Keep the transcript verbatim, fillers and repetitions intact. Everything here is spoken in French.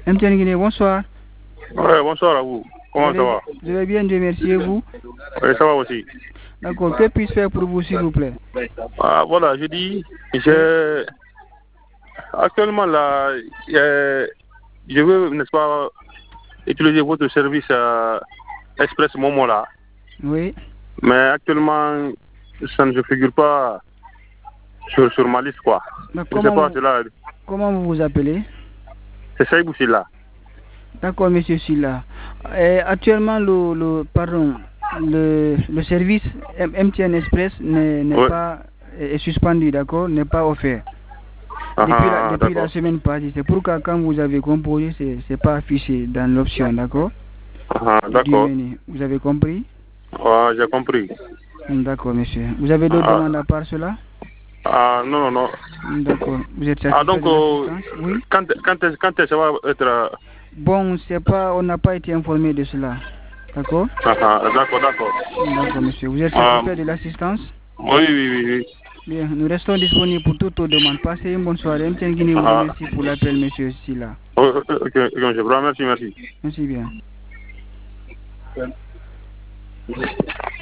M T N Guinée, bonsoir. Ouais, bonsoir à vous. Comment ça va? Je vais bien, Dieu merci, et vous? Oui, ça va aussi. D'accord, que puis-je faire pour vous, s'il vous plaît? Ah, voilà, je dis, je... actuellement là, euh, je veux, n'est-ce pas, utiliser votre service euh, Express Momo là. Oui. Mais actuellement, ça ne se figure pas sur, sur ma liste, quoi. Mais je ne sais pas, vous, cela. comment vous vous appelez? C'est Saïbou Silla. D'accord, monsieur Silla. Et actuellement, le, le, pardon, le, le service M T N Express n'est Oui. pas est suspendu, d'accord, n'est pas offert. Ah, Depuis, la, ah, depuis la semaine passée, c'est pourquoi quand vous avez composé, c'est n'est pas affiché dans l'option, d'accord? Ah, d'accord. Vous avez compris? Ah, j'ai compris. D'accord, monsieur. Vous avez d'autres ah. demandes à part cela? Ah, non, non, non. D'accord. Vous êtes satisfait ah, donc, de l'assistance? Oui. Quand, quand, est, quand est-ce que ça va être... Euh... Bon, c'est pas, on n'a pas été informé de cela. D'accord? Ah, ah, d'accord, d'accord. D'accord, monsieur. Vous êtes satisfait ah. de l'assistance? Oui, oui, oui, oui. Bien, nous restons disponibles pour toutes vos demandes. Passez une bonne soirée. M T N Guinée vous ah. remercie pour l'appel, monsieur Silla. Ok, ok, ok, je vous remercie, merci. Merci bien.